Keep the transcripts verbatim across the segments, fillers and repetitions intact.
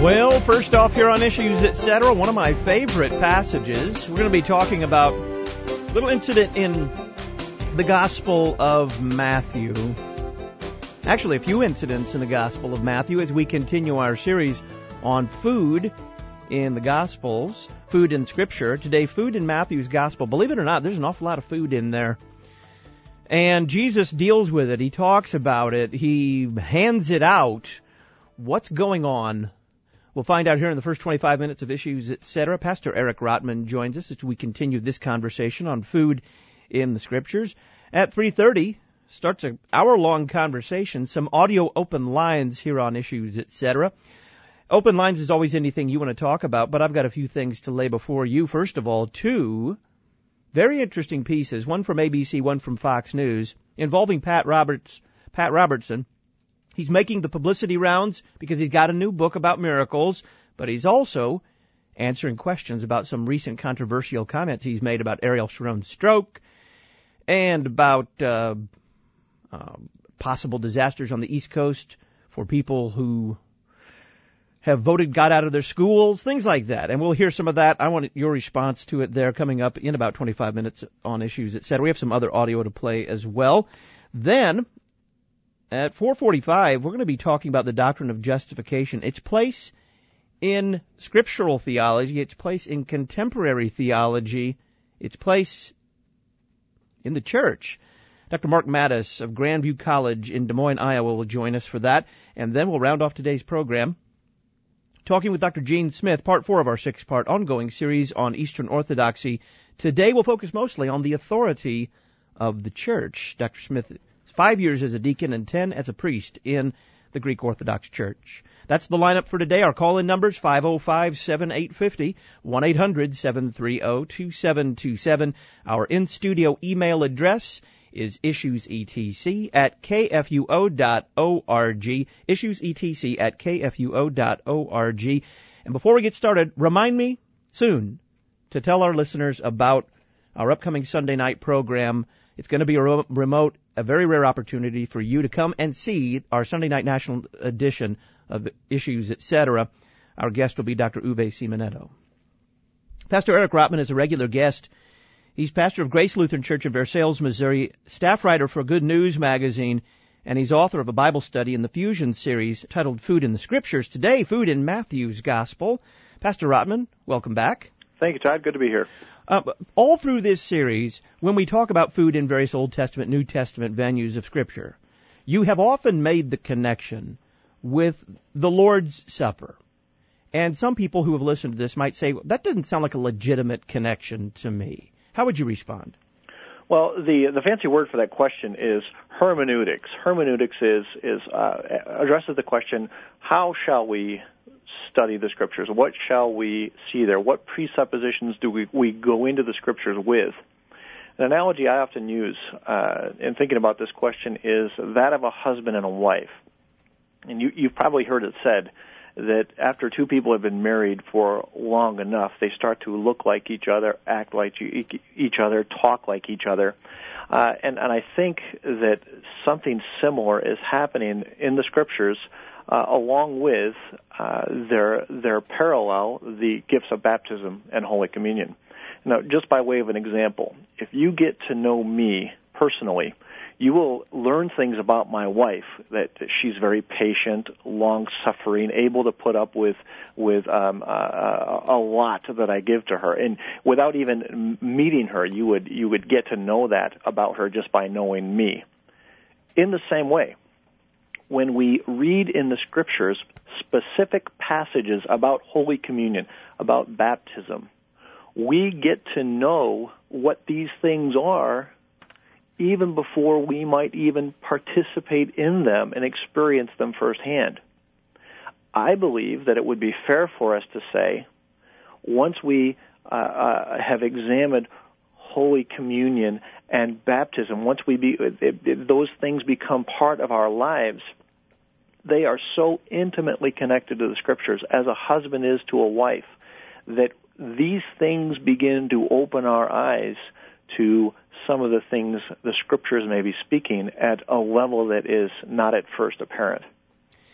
Well, first off here on Issues, et cetera, one of my favorite passages. We're going to be talking about a little incident in the Gospel of Matthew. Actually, a few incidents in the Gospel of Matthew as we continue our series on food in the Gospels, food in Scripture. Today, food in Matthew's Gospel. Believe it or not, there's an awful lot of food in there. And Jesus deals with it. He talks about it. He hands it out. What's going on? We'll find out here in the first twenty-five minutes of Issues, et cetera. Pastor Eric Rotman joins us as we continue this conversation on food in the Scriptures. At three thirty, starts an hour-long conversation, some audio open lines here on Issues, et cetera. Open lines is always anything you want to talk about, but I've got a few things to lay before you. First of all, two very interesting pieces, one from A B C, one from Fox News, involving Pat Roberts, Pat Robertson. He's making the publicity rounds because he's got a new book about miracles, but he's also answering questions about some recent controversial comments he's made about Ariel Sharon's stroke and about uh, uh, possible disasters on the East Coast for people who have voted God out of their schools, things like that. And we'll hear some of that. I want your response to it there coming up in about twenty-five minutes on Issues, et cetera. We have some other audio to play as well. Then, at four forty-five, we're going to be talking about the doctrine of justification, its place in scriptural theology, its place in contemporary theology, its place in the church. Doctor Mark Mattis of Grandview College in Des Moines, Iowa will join us for that. And then we'll round off today's program talking with Doctor Gene Smith, part four of our six-part ongoing series on Eastern Orthodoxy. Today we'll focus mostly on the authority of the church. Doctor Smith Five years as a deacon and ten as a priest in the Greek Orthodox Church. That's the lineup for today. Our call-in numbers, five oh five, seven eight five oh, one eight hundred, seven three zero, two seven two seven. Our in-studio email address is issuesetc at kfuo dot org, issuesetc at kfuo dot org. And before we get started, remind me soon to tell our listeners about our upcoming Sunday night program. It's going to be a remote, a very rare opportunity for you to come and see our Sunday night national edition of Issues, et cetera. Our guest will be Doctor Uwe Simonetto. Pastor Eric Rotman is a regular guest. He's pastor of Grace Lutheran Church in Versailles, Missouri, staff writer for Good News magazine, and he's author of a Bible study in the Fusion series titled Food in the Scriptures. Today, food in Matthew's Gospel. Pastor Rotman, welcome back. Thank you, Todd. Good to be here. Uh, all through this series, when we talk about food in various Old Testament, New Testament venues of Scripture, you have often made the connection with the Lord's Supper. And some people who have listened to this might say, well, that doesn't sound like a legitimate connection to me. How would you respond? Well, the the fancy word for that question is hermeneutics. Hermeneutics is is uh, addresses the question, how shall we study the Scriptures? What shall we see there? What presuppositions do we, we go into the Scriptures with? An analogy I often use uh, in thinking about this question is that of a husband and a wife. And you, you've probably heard it said that after two people have been married for long enough, they start to look like each other, act like each other, talk like each other. Uh, and, and I think that something similar is happening in the Scriptures Uh, along with uh, their their parallel, the gifts of baptism and Holy Communion. Now, just by way of an example, if you get to know me personally, you will learn things about my wife, that she's very patient, long-suffering, able to put up with with um, uh, a lot that I give to her. And without even meeting her, you would you would get to know that about her just by knowing me. In the same way, when we read in the Scriptures specific passages about Holy Communion, about baptism, we get to know what these things are even before we might even participate in them and experience them firsthand. I believe that it would be fair for us to say, once we uh, uh, have examined Holy Communion and baptism, once we be, it, it, those things become part of our lives, they are so intimately connected to the Scriptures, as a husband is to a wife, that these things begin to open our eyes to some of the things the Scriptures may be speaking at a level that is not at first apparent.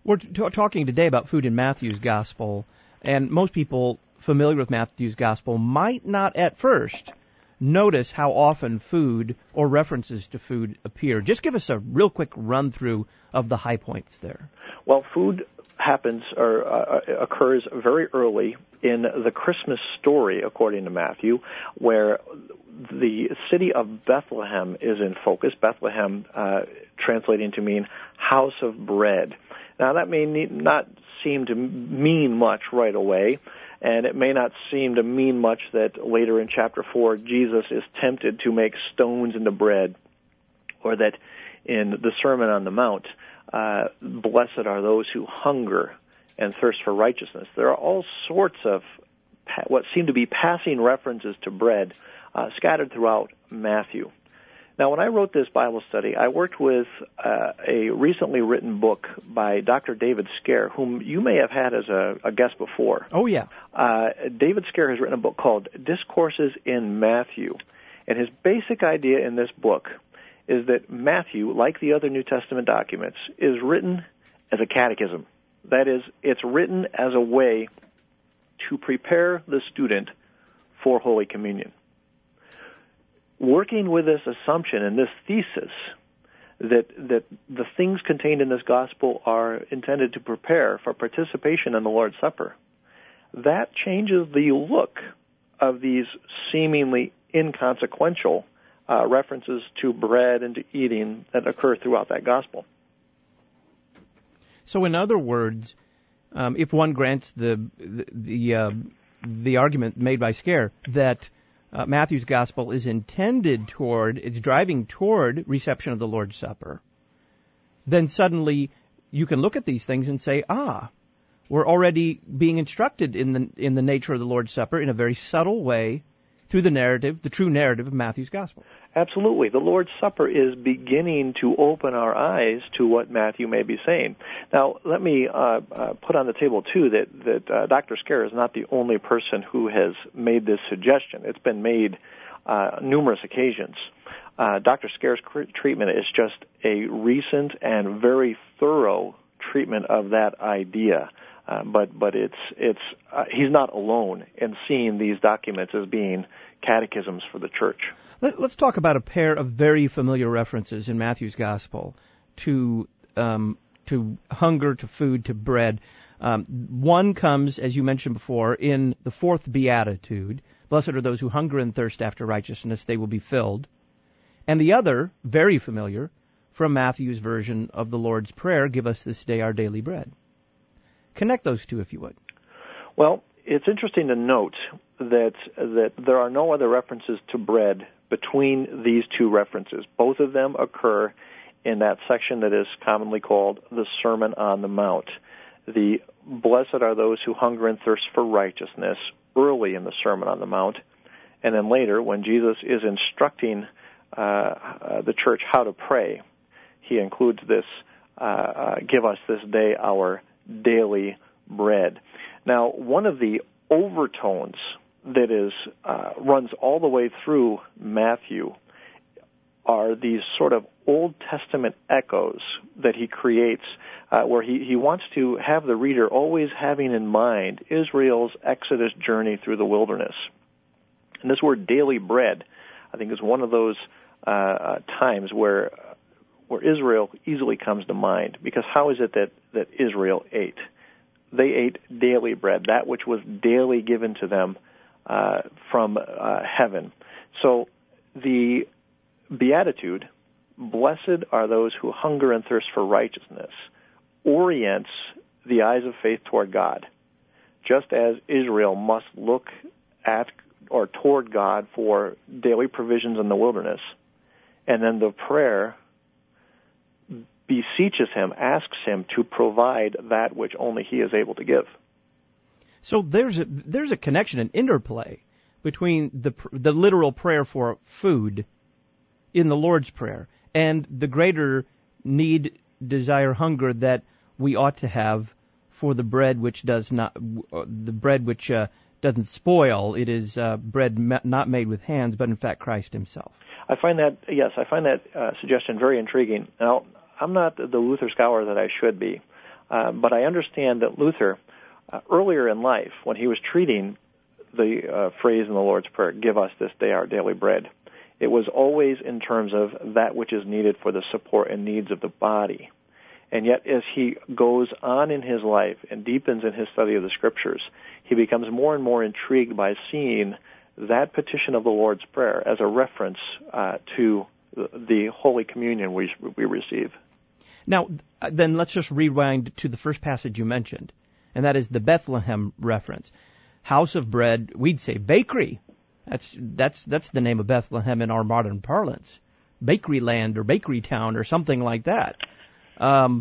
We're t- talking today about food in Matthew's Gospel, and most people familiar with Matthew's Gospel might not at first notice how often food or references to food appear. Just give us a real quick run-through of the high points there. Well, food happens or uh, occurs very early in the Christmas story, according to Matthew, where the city of Bethlehem is in focus. Bethlehem uh, translating to mean house of bread. Now, that may need, not seem to mean much right away, and it may not seem to mean much that later in chapter four, Jesus is tempted to make stones into bread, or that in the Sermon on the Mount, uh, blessed are those who hunger and thirst for righteousness. There are all sorts of pa- what seem to be passing references to bread uh, scattered throughout Matthew. Now, when I wrote this Bible study, I worked with uh, a recently written book by Doctor David Scare, whom you may have had as a, a guest before. Oh, yeah. Uh, David Scare has written a book called Discourses in Matthew. And his basic idea in this book is that Matthew, like the other New Testament documents, is written as a catechism. That is, it's written as a way to prepare the student for Holy Communion. Working with this assumption and this thesis that that the things contained in this gospel are intended to prepare for participation in the Lord's Supper, that changes the look of these seemingly inconsequential uh, references to bread and to eating that occur throughout that gospel. So, in other words, um, if one grants the the the, uh, the argument made by Scare that Uh, Matthew's Gospel is intended toward, it's driving toward reception of the Lord's Supper, then suddenly you can look at these things and say, ah, we're already being instructed in the in the nature of the Lord's Supper in a very subtle way through the narrative, the true narrative of Matthew's Gospel. Absolutely. The Lord's Supper is beginning to open our eyes to what Matthew may be saying. Now, let me uh, uh, put on the table, too, that, that uh, Doctor Scare is not the only person who has made this suggestion. It's been made uh, numerous occasions. Uh, Doctor Scare's cr- treatment is just a recent and very thorough treatment of that idea. Uh, but but it's it's uh, he's not alone in seeing these documents as being catechisms for the church. Let, let's talk about a pair of very familiar references in Matthew's Gospel to um, to hunger, to food, to bread. Um, one comes, as you mentioned before, in the fourth Beatitude. Blessed are those who hunger and thirst after righteousness; they will be filled. And the other, very familiar, from Matthew's version of the Lord's Prayer, give us this day our daily bread. Connect those two, if you would. Well, it's interesting to note that that there are no other references to bread between these two references. Both of them occur in that section that is commonly called the Sermon on the Mount. The blessed are those who hunger and thirst for righteousness early in the Sermon on the Mount, and then later when Jesus is instructing uh, uh, the church how to pray, he includes this, uh, uh, give us this day our daily bread. Now, one of the overtones that is uh, runs all the way through Matthew are these sort of Old Testament echoes that he creates, uh, where he, he wants to have the reader always having in mind Israel's Exodus journey through the wilderness. And this word daily bread, I think, is one of those uh, uh, times where where Israel easily comes to mind, because how is it that, that Israel ate? They ate daily bread, that which was daily given to them uh, from uh, heaven. So the Beatitude, blessed are those who hunger and thirst for righteousness, orients the eyes of faith toward God, just as Israel must look at or toward God for daily provisions in the wilderness. And then the prayer beseeches him, asks him to provide that which only he is able to give. So there's a there's a connection, an interplay between the the literal prayer for food in the Lord's Prayer and the greater need, desire, hunger that we ought to have for the bread which does not the bread which uh, doesn't spoil. It is uh, bread not made with hands, but in fact Christ Himself. I find that yes, I find that uh, suggestion very intriguing. Now, I'm not the Luther scholar that I should be. Uh, but I understand that Luther, uh, earlier in life, when he was treating the uh, phrase in the Lord's Prayer, "Give us this day our daily bread," it was always in terms of that which is needed for the support and needs of the body. And yet, as he goes on in his life and deepens in his study of the Scriptures, he becomes more and more intrigued by seeing that petition of the Lord's Prayer as a reference uh, to the Holy Communion we, we receive. Now, then let's just rewind to the first passage you mentioned, and that is the Bethlehem reference. House of bread, we'd say bakery. That's that's that's the name of Bethlehem in our modern parlance. Bakery land or bakery town or something like that. Um,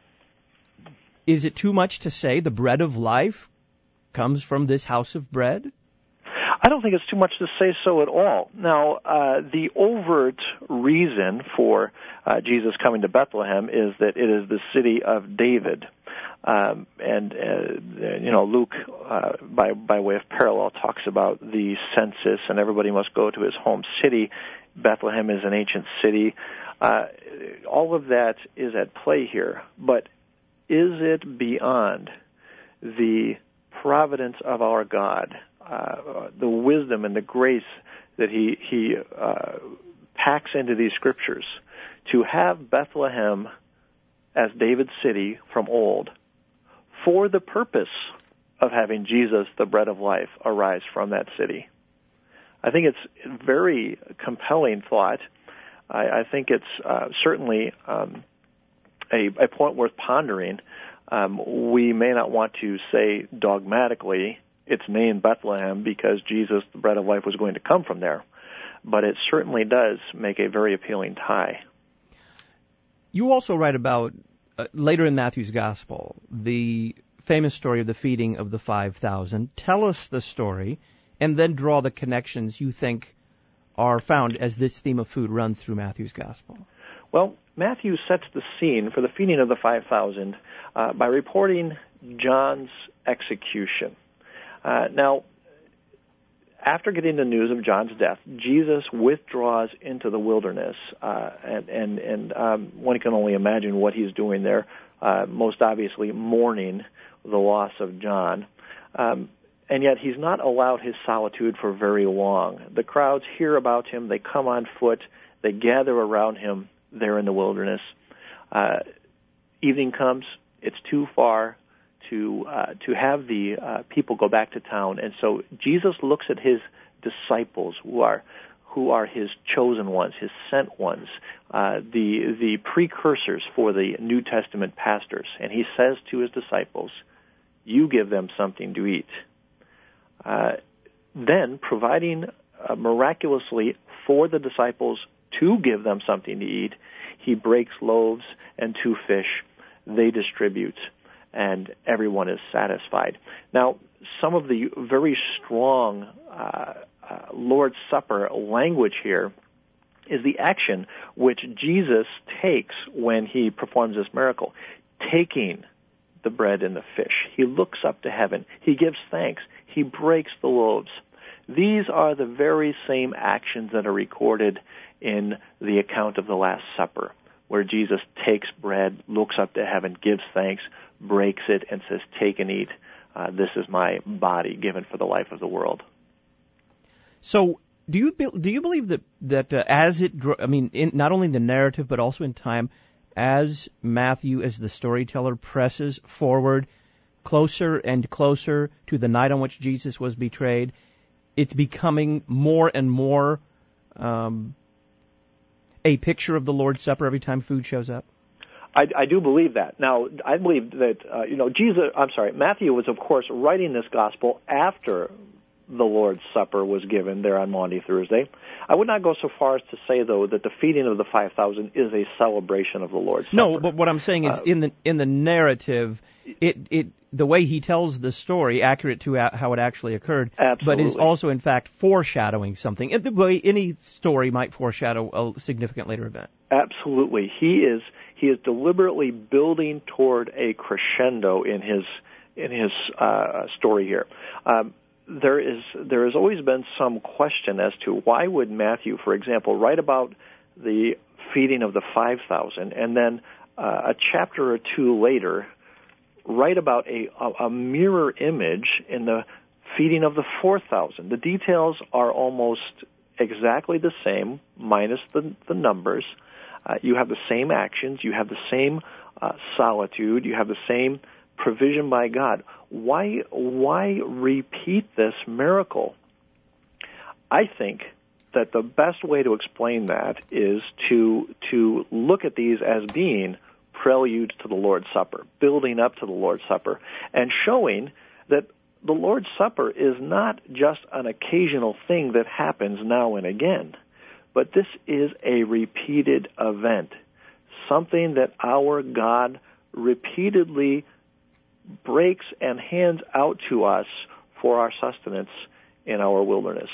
is it too much to say the bread of life comes from this house of bread? I don't think it's too much to say so at all. Now, uh, the overt reason for uh, Jesus coming to Bethlehem is that it is the city of David. Um, and, uh, you know, Luke, uh, by, by way of parallel, talks about the census and everybody must go to his home city. Bethlehem is an ancient city. Uh, all of that is at play here. But is it beyond the providence of our God, uh, the wisdom and the grace that he, he uh, packs into these scriptures, to have Bethlehem as David's city from old, for the purpose of having Jesus, the bread of life, arise from that city? I think it's a very compelling thought. I, I think it's uh, certainly um, a, a point worth pondering. Um, we may not want to say dogmatically it's named Bethlehem because Jesus, the bread of life, was going to come from there, but it certainly does make a very appealing tie. You also write about, uh, later in Matthew's Gospel, the famous story of the feeding of the five thousand. Tell us the story, and then draw the connections you think are found as this theme of food runs through Matthew's Gospel. Well, Matthew sets the scene for the feeding of the five thousand uh, by reporting John's execution. Uh, now, after getting the news of John's death, Jesus withdraws into the wilderness, uh, and, and, and um, one can only imagine what he's doing there, uh, most obviously mourning the loss of John. Um, and yet he's not allowed his solitude for very long. The crowds hear about him. They come on foot. They gather around him there in the wilderness. Uh, evening comes. It's too far to uh, to have the uh, people go back to town, and so Jesus looks at his disciples, who are who are his chosen ones, his sent ones, uh, the the precursors for the New Testament pastors, and he says to his disciples, "You give them something to eat." Uh, then, providing uh, miraculously for the disciples to give them something to eat, he breaks loaves and two fish. They distribute, and everyone is satisfied. Now, some of the very strong uh, uh, Lord's Supper language here is the action which Jesus takes when he performs this miracle, taking the bread and the fish. He looks up to heaven. He gives thanks. He breaks the loaves. These are the very same actions that are recorded in the account of the Last Supper, where Jesus takes bread, looks up to heaven, gives thanks, breaks it, and says, "Take and eat. Uh, this is my body given for the life of the world." So, do you be, do you believe that that uh, as it, I mean, in, not only in the narrative but also in time, as Matthew, as the storyteller, presses forward closer and closer to the night on which Jesus was betrayed, it's becoming more and more um, a picture of the Lord's Supper every time food shows up? I, I do believe that. Now, I believe that, uh, you know, Jesus, I'm sorry, Matthew was, of course, writing this gospel after the Lord's Supper was given there on Maundy Thursday. I would not go so far as to say, though, that the feeding of the five thousand is a celebration of the Lord's Supper. No, but what I'm saying is, uh, in the in the narrative, it it the way he tells the story, accurate to how it actually occurred, absolutely. But is also, in fact, foreshadowing something, the way any story might foreshadow a significant later event. Absolutely. He is he is deliberately building toward a crescendo in his in his uh, story here. Um, there is there has always been some question as to why would Matthew, for example, write about the feeding of the five thousand, and then uh, a chapter or two later write about a, a, a mirror image in the feeding of the four thousand. The details are almost exactly the same, minus the, the numbers. Uh, you have the same actions. You have the same uh, solitude. You have the same provision by God. Why, why repeat this miracle? I think that the best way to explain that is to to look at these as being preludes to the Lord's Supper, building up to the Lord's Supper, and showing that the Lord's Supper is not just an occasional thing that happens now and again, but this is a repeated event, something that our God repeatedly breaks and hands out to us for our sustenance in our wilderness.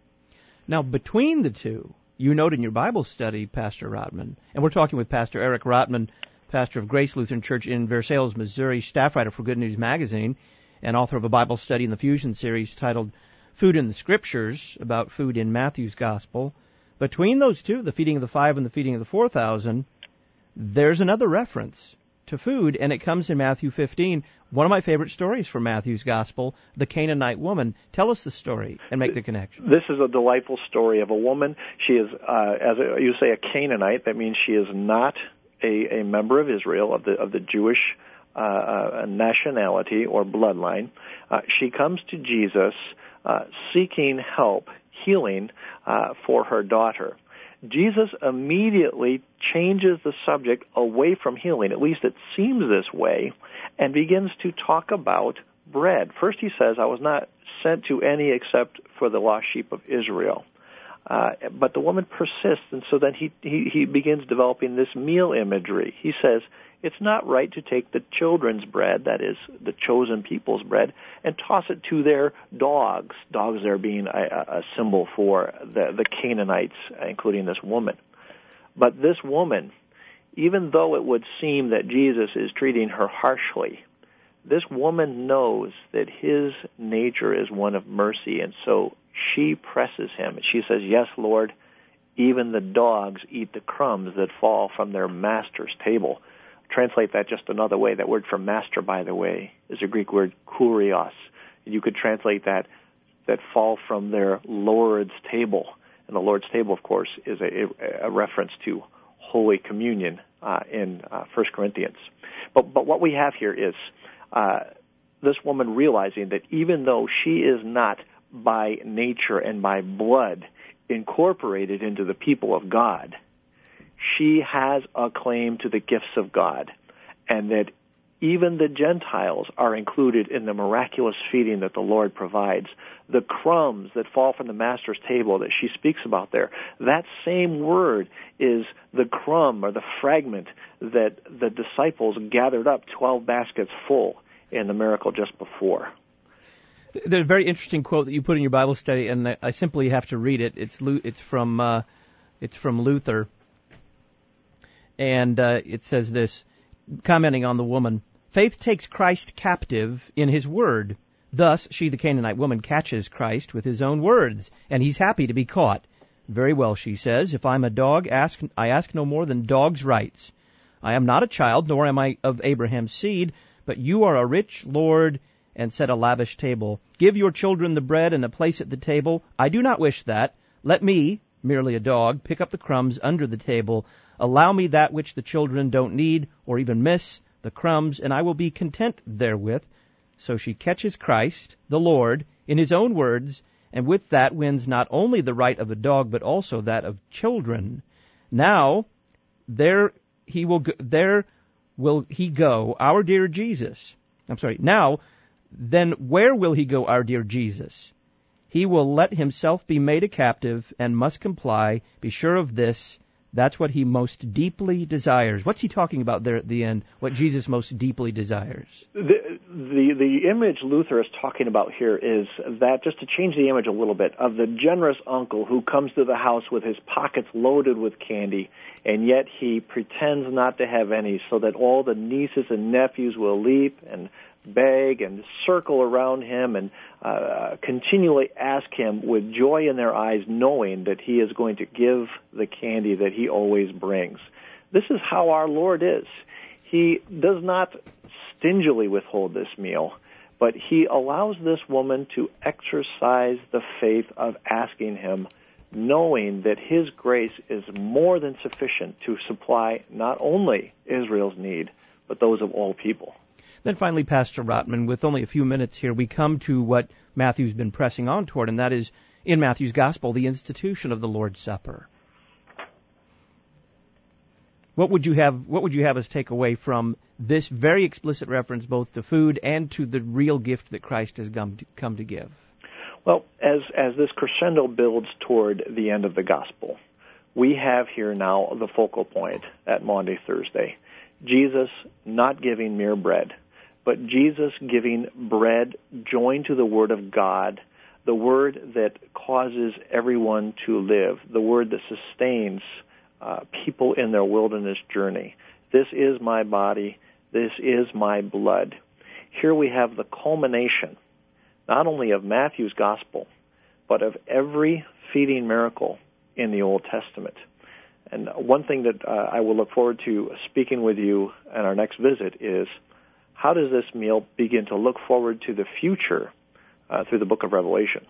Now, between the two, you note in your Bible study, Pastor Rotman, and we're talking with Pastor Eric Rotman, pastor of Grace Lutheran Church in Versailles, Missouri, staff writer for Good News Magazine, and author of a Bible study in the Fusion series titled Food in the Scriptures, about food in Matthew's Gospel. Between those two, the feeding of the five and the feeding of the four thousand, there's another reference to food, and it comes in Matthew fifteen. One of my favorite stories from Matthew's Gospel, the Canaanite woman. Tell us the story and make the connection. This is a delightful story of a woman. She is, uh, as you say, a Canaanite. That means she is not a, a member of Israel, of the of the Jewish uh, uh, nationality or bloodline. Uh, she comes to Jesus uh, seeking help, healing uh, for her daughter. Jesus immediately changes the subject away from healing, at least it seems this way, and begins to talk about bread. First he says, I was not sent to any except for the lost sheep of Israel. Uh, but the woman persists, and so then he, he, he begins developing this meal imagery. He says, it's not right to take the children's bread, that is, the chosen people's bread, and toss it to their dogs, dogs there being a, a symbol for the, the Canaanites, including this woman. But this woman, even though it would seem that Jesus is treating her harshly, this woman knows that his nature is one of mercy, and so she presses him. She says, yes, Lord, even the dogs eat the crumbs that fall from their master's table. Translate that just another way. That word for master, by the way, is a Greek word kurios. You could translate that, that fall from their Lord's table. And the Lord's table, of course, is a, a reference to Holy Communion uh, in uh, First Corinthians. But, but what we have here is uh, this woman realizing that even though she is not by nature and by blood incorporated into the people of God, she has a claim to the gifts of God, and that even the Gentiles are included in the miraculous feeding that the Lord provides. The crumbs that fall from the Master's table that she speaks about there, that same word is the crumb or the fragment that the disciples gathered up twelve baskets full in the miracle just before. There's a very interesting quote that you put in your Bible study, and I simply have to read it. It's it's from uh, it's from Luther. And uh, it says this, commenting on the woman, faith takes Christ captive in his word. Thus, she, the Canaanite woman, catches Christ with his own words, and he's happy to be caught. Very well, she says, if I'm a dog, ask, I ask no more than dog's rights. I am not a child, nor am I of Abraham's seed, but you are a rich Lord and set a lavish table. Give your children the bread and a place at the table. I do not wish that. Let me, merely a dog, pick up the crumbs under the table. Allow me that which the children don't need or even miss, the crumbs, and I will be content therewith. So she catches Christ, the Lord, in his own words, and with that wins not only the right of a dog, but also that of children. Now, there he will go, there will he go, our dear Jesus. I'm sorry. Now, then where will he go, our dear Jesus? He will let himself be made a captive and must comply. Be sure of this. That's what he most deeply desires. What's he talking about there at the end? What Jesus most deeply desires? The, the the image Luther is talking about here is that, just to change the image a little bit, of the generous uncle who comes to the house with his pockets loaded with candy, and yet he pretends not to have any, so that all the nieces and nephews will leap and beg and circle around him and uh, continually ask him with joy in their eyes, knowing that he is going to give the candy that he always brings. This is how our Lord is. He does not stingily withhold this meal, but he allows this woman to exercise the faith of asking him, knowing that his grace is more than sufficient to supply not only Israel's need, but those of all people. Then finally, Pastor Rotman, with only a few minutes here, we come to what Matthew's been pressing on toward, and that is, in Matthew's Gospel, the institution of the Lord's Supper. What would you have, what would you have us take away from this very explicit reference both to food and to the real gift that Christ has come to, come to give? Well, as, as this crescendo builds toward the end of the Gospel, we have here now the focal point at Maundy Thursday. Jesus not giving mere bread, but Jesus giving bread joined to the Word of God, the Word that causes everyone to live, the Word that sustains uh, people in their wilderness journey. This is my body. This is my blood. Here we have the culmination, not only of Matthew's Gospel, but of every feeding miracle in the Old Testament. And one thing that uh, I will look forward to speaking with you at our next visit is, how does this meal begin to look forward to the future uh, through the book of Revelation?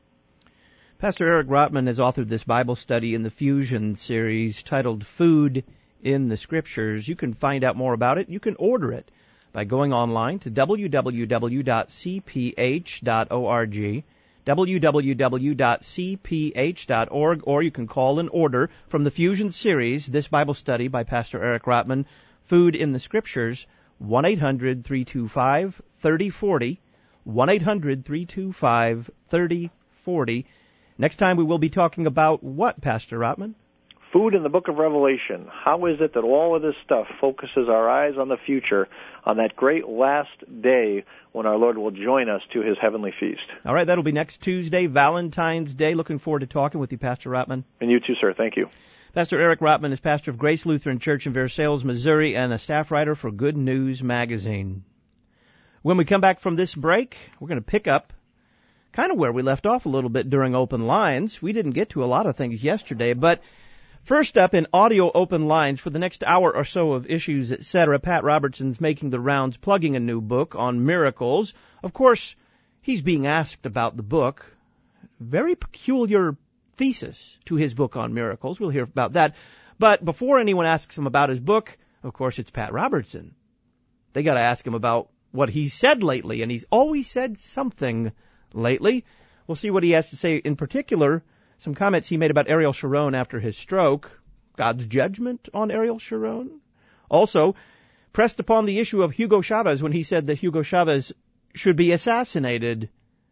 Pastor Eric Rotman has authored this Bible study in the Fusion series titled Food in the Scriptures. You can find out more about it. You can order it by going online to w w w dot c p h dot org, w w w dot c p h dot org, or you can call and order from the Fusion series, this Bible study by Pastor Eric Rotman, Food in the Scriptures, one eight hundred three two five three oh four oh, one eight hundred three two five three oh four oh. Next time we will be talking about what, Pastor Rotman? Food in the book of Revelation. How is it that all of this stuff focuses our eyes on the future, on that great last day when our Lord will join us to his heavenly feast? All right, that'll be next Tuesday, Valentine's Day. Looking forward to talking with you, Pastor Rotman. And you too, sir. Thank you. Pastor Eric Rotman is pastor of Grace Lutheran Church in Versailles, Missouri, and a staff writer for Good News Magazine. When we come back from this break, we're going to pick up kind of where we left off a little bit during Open Lines. We didn't get to a lot of things yesterday, but first up in audio Open Lines for the next hour or so of Issues, et cetera, Pat Robertson's making the rounds, plugging a new book on miracles. Of course, he's being asked about the book. Very peculiar thesis to his book on miracles. We'll hear about that. But before anyone asks him about his book, of course, it's Pat Robertson. They got to ask him about what he's said lately, and he's always said something lately. We'll see what he has to say in particular. Some comments he made about Ariel Sharon after his stroke. God's judgment on Ariel Sharon. Also, pressed upon the issue of Hugo Chavez when he said that Hugo Chavez should be assassinated.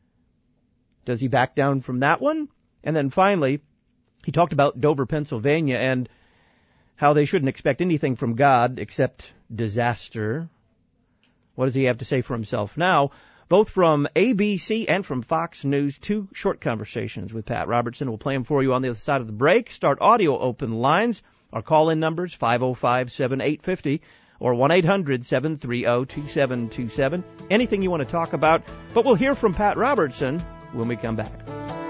Does he back down from that one? And then finally, he talked about Dover, Pennsylvania, and how they shouldn't expect anything from God except disaster. What does he have to say for himself now? Both from A B C and from Fox News, two short conversations with Pat Robertson. We'll play them for you on the other side of the break. Start audio Open Lines. Our call-in numbers, five oh five, seven eight five oh or one eight hundred, seven three oh, two seven two seven. Anything you want to talk about, but we'll hear from Pat Robertson when we come back.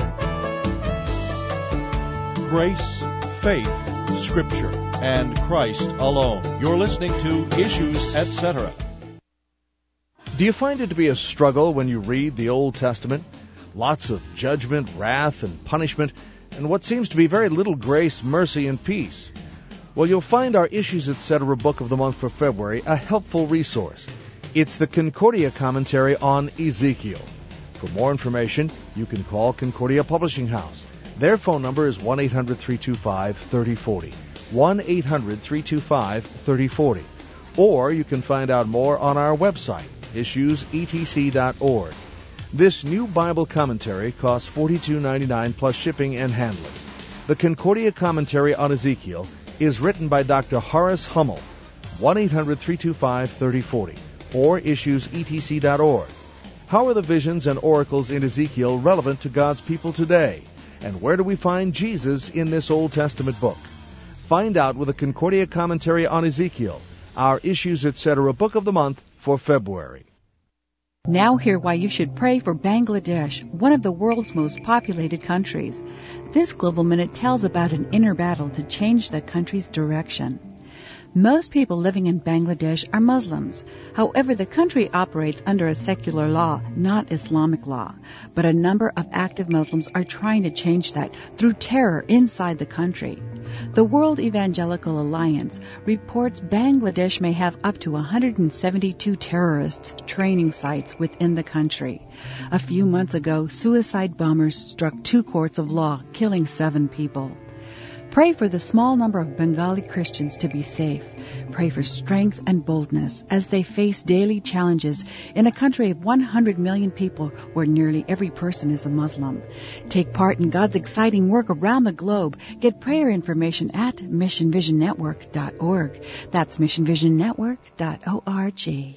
Grace, faith, Scripture, and Christ alone. You're listening to Issues, et cetera. Do you find it to be a struggle when you read the Old Testament? Lots of judgment, wrath, and punishment, and what seems to be very little grace, mercy, and peace. Well, you'll find our Issues, et cetera book of the month for February a helpful resource. It's the Concordia Commentary on Ezekiel. For more information, you can call Concordia Publishing House. Their phone number is one eight hundred, three two five, three oh four oh, one eight hundred, three two five, three oh four oh. Or you can find out more on our website, issues e t c dot org. This new Bible commentary costs forty-two ninety-nine plus shipping and handling. The Concordia Commentary on Ezekiel is written by Doctor Horace Hummel, one eight hundred, three two five, three oh four oh, or issues e t c dot org. How are the visions and oracles in Ezekiel relevant to God's people today? And where do we find Jesus in this Old Testament book? Find out with the Concordia Commentary on Ezekiel, our Issues, et cetera book of the month for February. Now hear why you should pray for Bangladesh, one of the world's most populated countries. This Global Minute tells about an inner battle to change the country's direction. Most people living in Bangladesh are Muslims. However, the country operates under a secular law, not Islamic law. But a number of active Muslims are trying to change that through terror inside the country. The World Evangelical Alliance reports Bangladesh may have up to one hundred seventy-two terrorist training sites within the country. A few months ago, suicide bombers struck two courts of law, killing seven people. Pray for the small number of Bengali Christians to be safe. Pray for strength and boldness as they face daily challenges in a country of one hundred million people where nearly every person is a Muslim. Take part in God's exciting work around the globe. Get prayer information at mission vision network dot org. That's mission vision network dot org.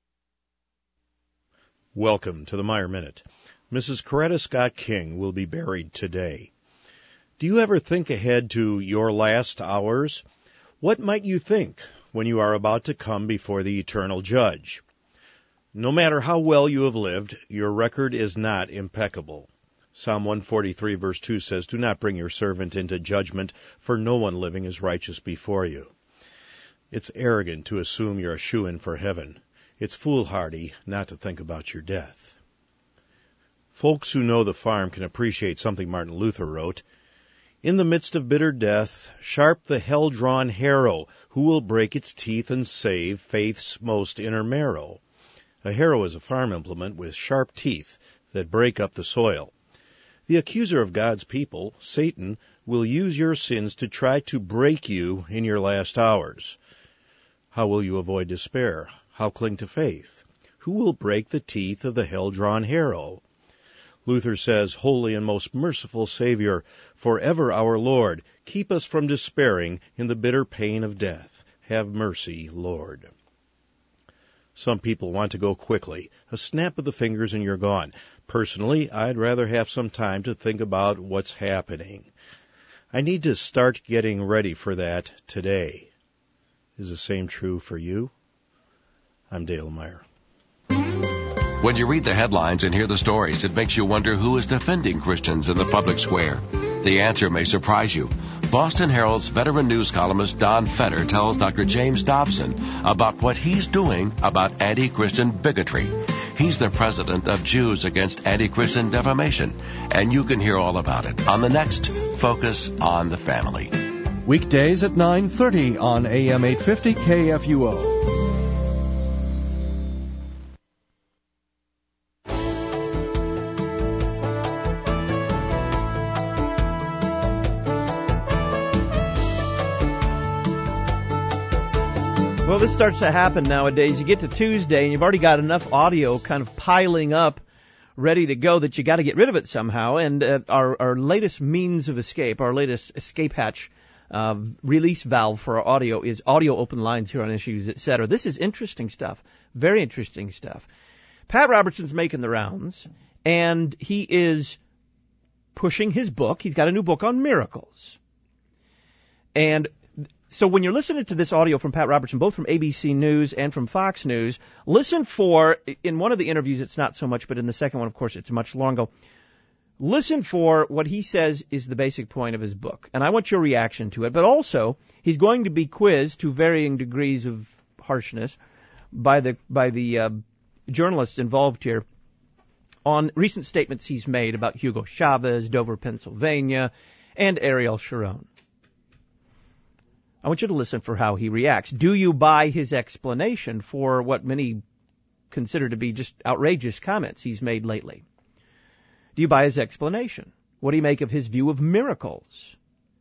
Welcome to the Meyer Minute. Missus Coretta Scott King will be buried today. Do you ever think ahead to your last hours? What might you think when you are about to come before the eternal judge? No matter how well you have lived, your record is not impeccable. Psalm one forty-three verse two says, "Do not bring your servant into judgment, for no one living is righteous before you." It's arrogant to assume you're a shoo-in for heaven. It's foolhardy not to think about your death. Folks who know the farm can appreciate something Martin Luther wrote. In the midst of bitter death, sharp the hell-drawn harrow, who will break its teeth and save faith's most inner marrow. A harrow is a farm implement with sharp teeth that break up the soil. The accuser of God's people, Satan, will use your sins to try to break you in your last hours. How will you avoid despair? How cling to faith? Who will break the teeth of the hell-drawn harrow? Luther says, "Holy and most merciful Savior, forever our Lord, keep us from despairing in the bitter pain of death. Have mercy, Lord." Some people want to go quickly. A snap of the fingers and you're gone. Personally, I'd rather have some time to think about what's happening. I need to start getting ready for that today. Is the same true for you? I'm Dale Meyer. When you read the headlines and hear the stories, it makes you wonder who is defending Christians in the public square. The answer may surprise you. Boston Herald's veteran news columnist Don Fetter tells Doctor James Dobson about what he's doing about anti-Christian bigotry. He's the president of Jews Against Anti-Christian Defamation, and you can hear all about it on the next Focus on the Family. Weekdays at nine thirty on A M eight fifty K F U O. Well, this starts to happen nowadays. You get to Tuesday and you've already got enough audio kind of piling up, ready to go, that you got to get rid of it somehow. And uh, our, our latest means of escape, our latest escape hatch uh, release valve for our audio is audio open lines here on Issues, et cetera. This is interesting stuff, very interesting stuff. Pat Robertson's making the rounds, and he is pushing his book. He's got a new book on miracles. And so when you're listening to this audio from Pat Robertson, both from A B C News and from Fox News, listen for, in one of the interviews it's not so much, but in the second one, of course, it's much longer. Listen for what he says is the basic point of his book. And I want your reaction to it. But also, he's going to be quizzed to varying degrees of harshness by the by the uh, journalists involved here on recent statements he's made about Hugo Chavez, Dover, Pennsylvania, and Ariel Sharon. I want you to listen for how he reacts. Do you buy his explanation for what many consider to be just outrageous comments he's made lately? Do you buy his explanation? What do you make of his view of miracles?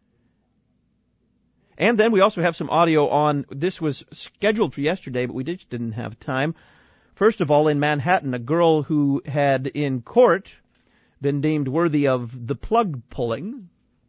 And then we also have some audio on, this was scheduled for yesterday, but we just didn't have time. First of all, in Manhattan, a girl who had in court been deemed worthy of the plug pulling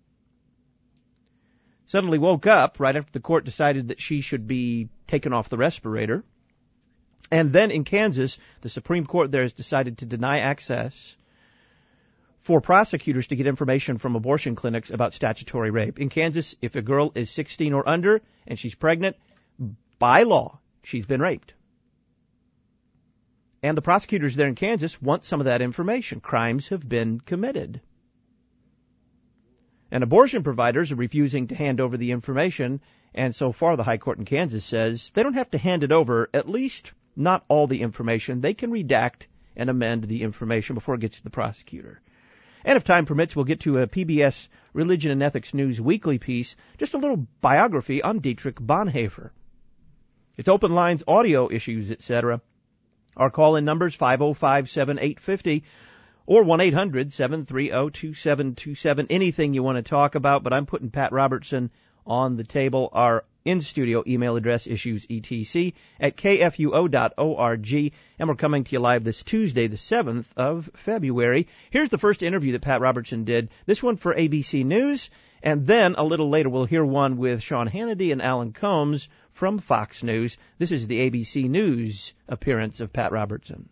suddenly woke up right after the court decided that she should be taken off the respirator. And then in Kansas, the Supreme Court there has decided to deny access for prosecutors to get information from abortion clinics about statutory rape. In Kansas, if a girl is sixteen or under and she's pregnant, by law, she's been raped. And the prosecutors there in Kansas want some of that information. Crimes have been committed. And abortion providers are refusing to hand over the information, and so far the High Court in Kansas says they don't have to hand it over, at least not all the information. They can redact and amend the information before it gets to the prosecutor. And if time permits, we'll get to a P B S Religion and Ethics News weekly piece, just a little biography on Dietrich Bonhoeffer. It's open lines, audio issues, et cetera. Our call-in numbers five oh five, seven eight five oh or one eight hundred, seven three zero, two seven two seven. Anything you want to talk about, but I'm putting Pat Robertson on the table. Our in-studio email address, issues etc at k f u o dot org, and we're coming to you live this Tuesday, the seventh of February. Here's the first interview that Pat Robertson did, this one for A B C News, and then a little later we'll hear one with Sean Hannity and Alan Combs from Fox News. This is the A B C News appearance of Pat Robertson.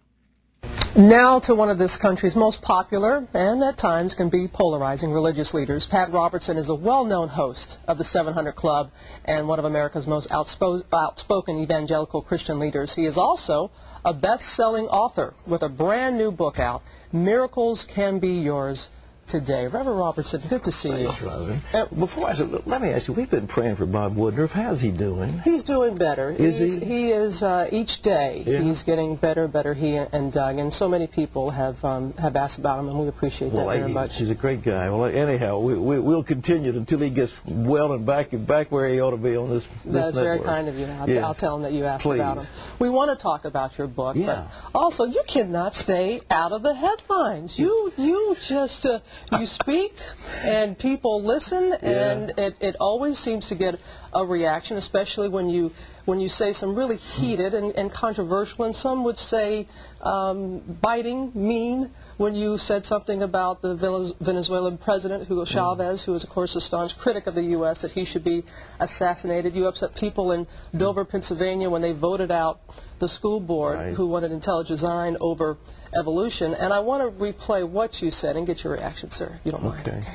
Now to one of this country's most popular and at times can be polarizing religious leaders. Pat Robertson is a well-known host of the seven hundred Club and one of America's most outspo- outspoken evangelical Christian leaders. He is also a best-selling author with a brand new book out, Miracles Can Be Yours Today. Reverend Robertson, good to see you. Thanks, Reverend. Uh, before I said, let me ask you, we've been praying for Bob Woodruff. How's he doing? He's doing better. Is he's, he? He is, uh, each day, yeah. he's getting better and better, he and Doug, and so many people have um, have asked about him, and we appreciate well, that very he, much. He's a great guy. Well, anyhow, we, we, we'll continue until he gets well and back back where he ought to be on this, this That's network. very kind of you. I'll, yeah. I'll tell him that you asked Please. about him. We want to talk about your book, yeah. but also you cannot stay out of the headlines. You you just uh, you speak and people listen, and yeah. it, it always seems to get a reaction, especially when you when you say some really heated and, and controversial, and some would say um, biting, mean. When you said something about the Venezuelan president, Hugo Chavez, who is, of course, a staunch critic of the U S, that he should be assassinated. You upset people in Dover, Pennsylvania, when they voted out the school board right. who wanted intelligent design over evolution. And I want to replay what you said and get your reaction, sir, if you don't mind. Okay. Okay.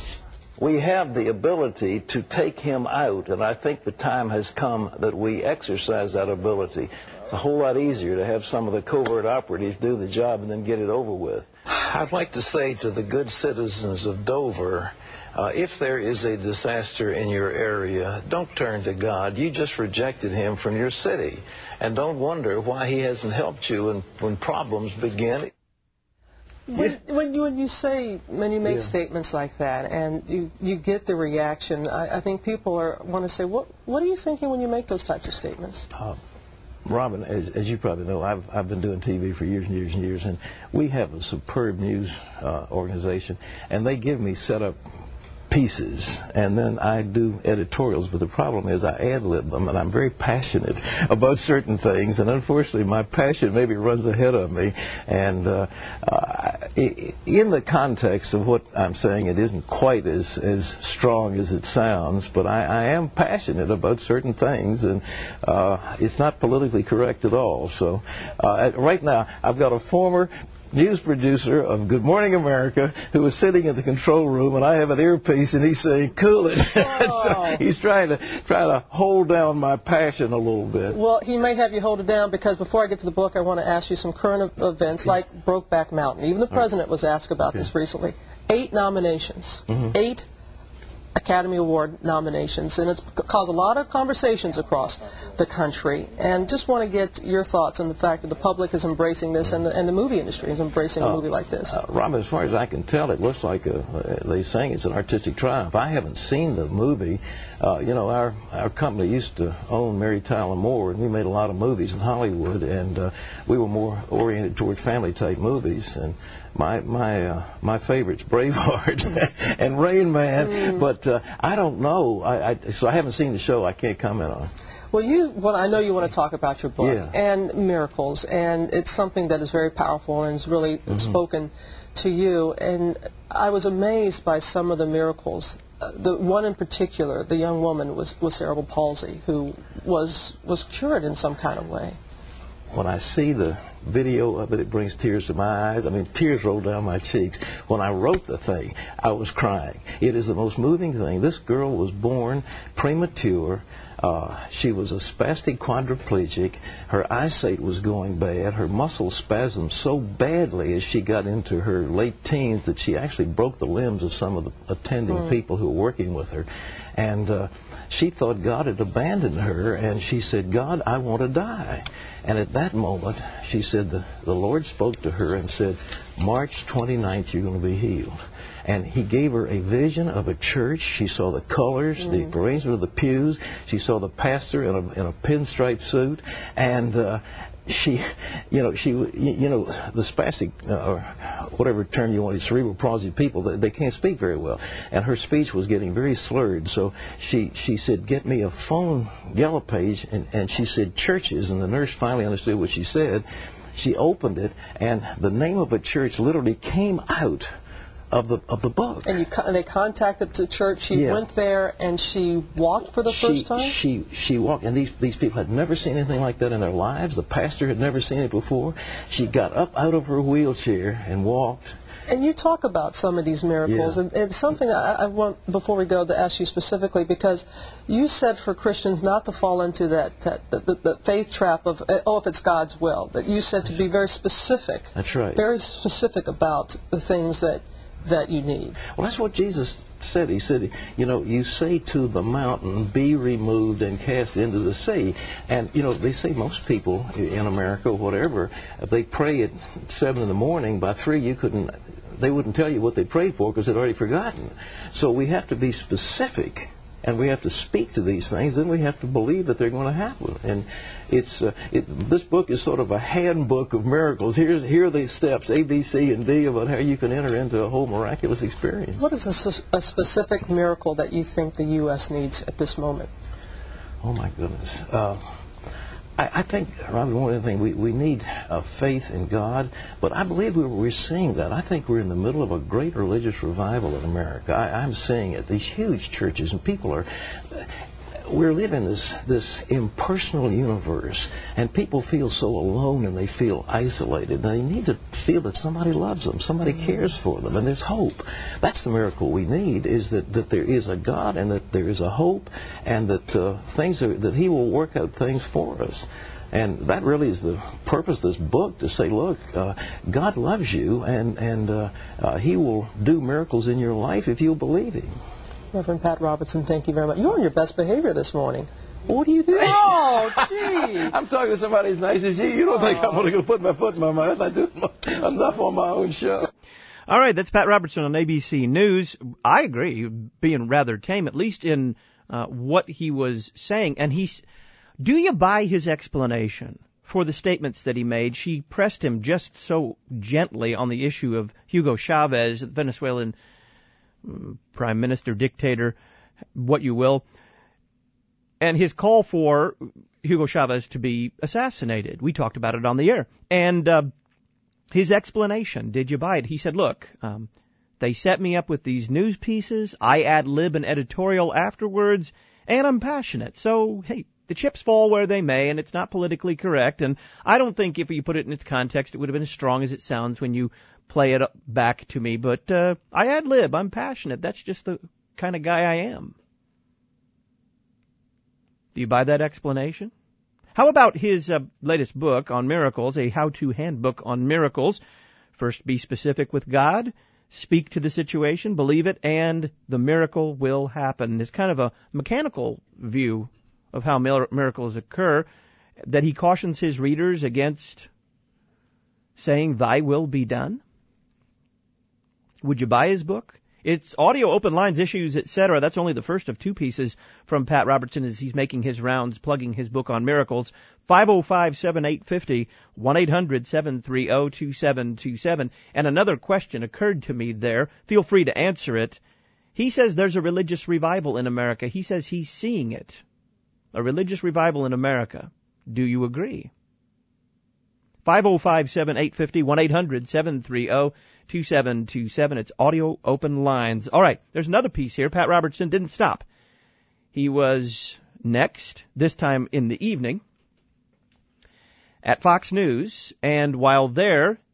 We have the ability to take him out, and I think the time has come that we exercise that ability. It's a whole lot easier to have some of the covert operatives do the job and then get it over with. I'd like to say to the good citizens of Dover, uh, if there is a disaster in your area, don't turn to God. You just rejected him from your city. And don't wonder why he hasn't helped you when, when problems begin. When, when you when you say when you make yeah. statements like that and you, you get the reaction, I, I think people are want to say, what what are you thinking when you make those types of statements? Uh, Robin, as, as you probably know, I've I've been doing T V for years and years and years, and we have a superb news uh, organization, and they give me set up pieces, and then I do editorials, but the problem is I ad-lib them, and I'm very passionate about certain things, and unfortunately my passion maybe runs ahead of me, and uh, uh, in the context of what I'm saying, it isn't quite as, as strong as it sounds, but I, I am passionate about certain things, and uh, it's not politically correct at all. So uh, right now I've got a former news producer of Good Morning America who is sitting in the control room, and I have an earpiece, and he's saying, cool it. Oh. So he's trying to try to hold down my passion a little bit. Well, he may have you hold it down, because before I get to the book, I want to ask you some current events like Brokeback Mountain. Even the president was asked about okay. this recently. Eight nominations. Mm-hmm. Eight Academy Award nominations, and it's caused a lot of conversations across the country. And just want to get your thoughts on the fact that the public is embracing this, and the, and the movie industry is embracing uh, a movie like this. Uh, Robin, as far as I can tell, it looks like a, uh, they're saying it's an artistic triumph. I haven't seen the movie. Uh, you know, our our company used to own Mary Tyler Moore, and we made a lot of movies in Hollywood, and uh, we were more oriented towards family-type movies. And My my uh, my favorite's Braveheart and Rain Man, mm. but uh, I don't know. I, I so I haven't seen the show. I can't comment on it. Well, you well, I know you want to talk about your book yeah. and miracles, and it's something that is very powerful and has really mm-hmm. spoken to you. And I was amazed by some of the miracles. Uh, the one in particular, the young woman was with cerebral palsy, who was was cured in some kind of way. When I see the video of it, it brings tears to my eyes. I mean, tears roll down my cheeks. When I wrote the thing, I was crying. It is the most moving thing. This girl was born premature. Uh, she was a spastic quadriplegic. Her eyesight was going bad. Her muscles spasmed so badly as she got into her late teens that she actually broke the limbs of some of the attending mm. people who were working with her. And uh, she thought God had abandoned her, and she said, God, I want to die. And at that moment, she said, the, the Lord spoke to her and said, March twenty-ninth, you're going to be healed. And he gave her a vision of a church. She saw the colors, mm. the arrangement of the pews. She saw the pastor in a, in a pinstripe suit. And uh, she, you know, she, you know, the spastic, uh, or whatever term you want, cerebral palsy people, they, they can't speak very well. And her speech was getting very slurred. So she, she said, get me a phone yellow page. And, and she said churches. And the nurse finally understood what she said. She opened it, and the name of a church literally came out of the of the book. And you and they contacted the church. She yeah. went there and she walked for the she, first time. She she walked, and these these people had never seen anything like that in their lives. The pastor had never seen it before. She got up out of her wheelchair and walked. And you talk about some of these miracles, yeah. and it's something I, I want, before we go, to ask you specifically, because you said for Christians not to fall into that, that the, the, the faith trap of, oh, if it's God's will. That you said to be very specific. That's right. Very specific about the things that that you need. Well, that's what Jesus said. He said, you know, you say to the mountain, be removed and cast into the sea. And, you know, they say most people in America or whatever, if they pray at seven in the morning, by three you couldn't, they wouldn't tell you what they prayed for because they'd already forgotten. So we have to be specific. And we have to speak to these things, then we have to believe that they're going to happen. And it's uh, it, this book is sort of a handbook of miracles. Here's here are the steps, A, B, C, and D, about how you can enter into a whole miraculous experience. What is a, a specific miracle that you think the U S needs at this moment? Oh, my goodness. Uh, I, I think, Robin, one of the things, we, we need uh, faith in God, but I believe we're, we're seeing that. I think we're in the middle of a great religious revival in America. I, I'm seeing it. These huge churches, and people are... We're living this this impersonal universe, and people feel so alone and they feel isolated. They need to feel that somebody loves them, somebody cares for them, and there's hope. That's the miracle we need, is that, that there is a God and that there is a hope, and that uh, things are, that He will work out things for us. And that really is the purpose of this book, to say, look, uh, God loves you, and, and uh, uh, He will do miracles in your life if you'll believe Him. Reverend Pat Robertson, thank you very much. You're on your best behavior this morning. What do you think? Oh, gee. I'm talking to somebody as nice as you. You don't oh. think I'm going to go put my foot in my mouth. I do enough on my own show. All right, that's Pat Robertson on A B C News. I agree, being rather tame, at least in uh, what he was saying. And he's, do you buy his explanation for the statements that he made? She pressed him just so gently on the issue of Hugo Chavez, the Venezuelan prime minister, dictator, what you will, and his call for Hugo Chavez to be assassinated. We talked about it on the air. And uh, his explanation, did you buy it? He said, look, um, they set me up with these news pieces, I ad-lib an editorial afterwards, and I'm passionate. So, hey, the chips fall where they may, and it's not politically correct. And I don't think if you put it in its context, it would have been as strong as it sounds when you play it back to me. But uh, I ad-lib. I'm passionate. That's just the kind of guy I am. Do you buy that explanation? How about his uh, latest book on miracles, a how-to handbook on miracles? First, be specific with God. Speak to the situation, believe it, and the miracle will happen. It's kind of a mechanical view of how miracles occur, that he cautions his readers against saying, thy will be done. Would you buy his book? It's audio, open lines, issues, et cetera. That's only the first of two pieces from Pat Robertson as he's making his rounds, plugging his book on miracles. five oh five, seven eight five oh, one eight hundred, seven three oh, two seven two seven. And another question occurred to me there. Feel free to answer it. He says there's a religious revival in America. He says he's seeing it. A religious revival in America. Do you agree? five oh five, seven eight five oh, one eight hundred, seven three oh, two seven two seven. It's audio open lines. All right, there's another piece here. Pat Robertson didn't stop. He was next, this time in the evening, at Fox News, and while there,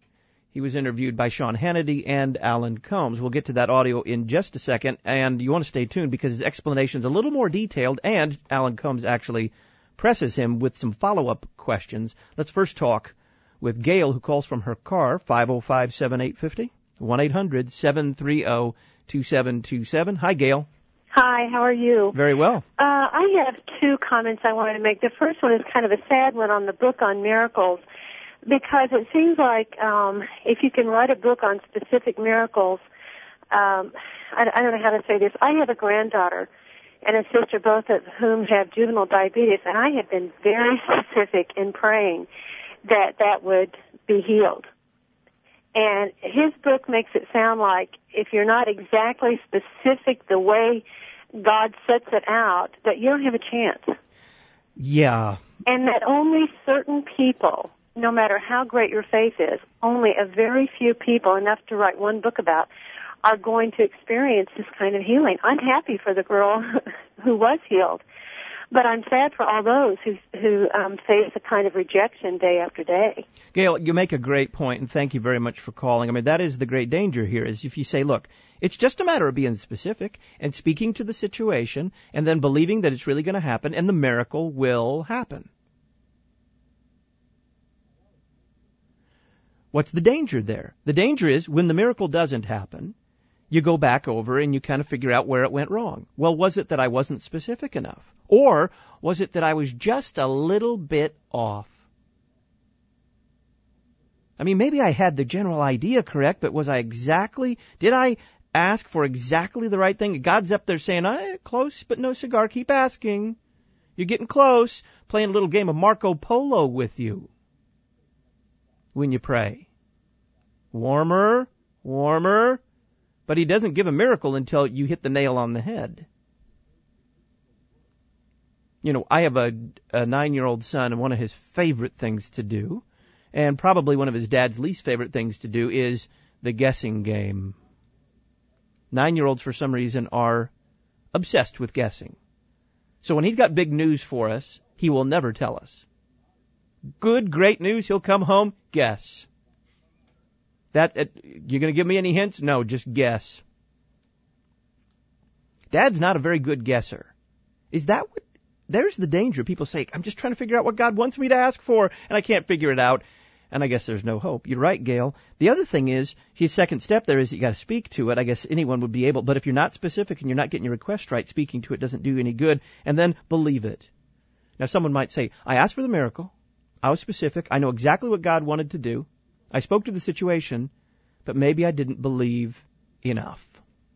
He was interviewed by Sean Hannity and Alan Combs. We'll get to that audio in just a second, and you want to stay tuned because his explanation's a little more detailed, and Alan Combs actually presses him with some follow-up questions. Let's first talk with Gail, who calls from her car, five oh five, seven eight five oh, one eight hundred, seven three oh, two seven two seven. Hi, Gail. Hi, how are you? Very well. Uh, I have two comments I wanted to make. The first one is kind of a sad one on the book on miracles, because it seems like um, if you can write a book on specific miracles, um, I, I don't know how to say this. I have a granddaughter and a sister, both of whom have juvenile diabetes, and I have been very specific in praying that that would be healed. And his book makes it sound like if you're not exactly specific the way God sets it out, that you don't have a chance. Yeah. And that only certain people, no matter how great your faith is, only a very few people, enough to write one book about, are going to experience this kind of healing. I'm happy for the girl who was healed, but I'm sad for all those who who um, face a kind of rejection day after day. Gail, you make a great point, and thank you very much for calling. I mean, that is the great danger here, is if you say, look, it's just a matter of being specific and speaking to the situation and then believing that it's really going to happen and the miracle will happen. What's the danger there? The danger is when the miracle doesn't happen, you go back over and you kind of figure out where it went wrong. Well, was it that I wasn't specific enough? Or was it that I was just a little bit off? I mean, maybe I had the general idea correct, but was I exactly, did I ask for exactly the right thing? God's up there saying, eh, close but no cigar, keep asking. You're getting close, playing a little game of Marco Polo with you when you pray. Warmer, warmer. But he doesn't give a miracle until you hit the nail on the head. You know, I have a, a nine-year-old son, and one of his favorite things to do, and probably one of his dad's least favorite things to do, is the guessing game. Nine-year-olds, for some reason, are obsessed with guessing. So when he's got big news for us, he will never tell us. Good, great news, he'll come home, guess. That uh, you're going to give me any hints? No, just guess. Dad's not a very good guesser. Is that what? There's the danger. People say, I'm just trying to figure out what God wants me to ask for, and I can't figure it out. And I guess there's no hope. You're right, Gail. The other thing is, his second step there is you got to speak to it. I guess anyone would be able, but if you're not specific and you're not getting your request right, speaking to it doesn't do any good. And then believe it. Now, someone might say, I asked for the miracle. I was specific. I know exactly what God wanted to do. I spoke to the situation, but maybe I didn't believe enough.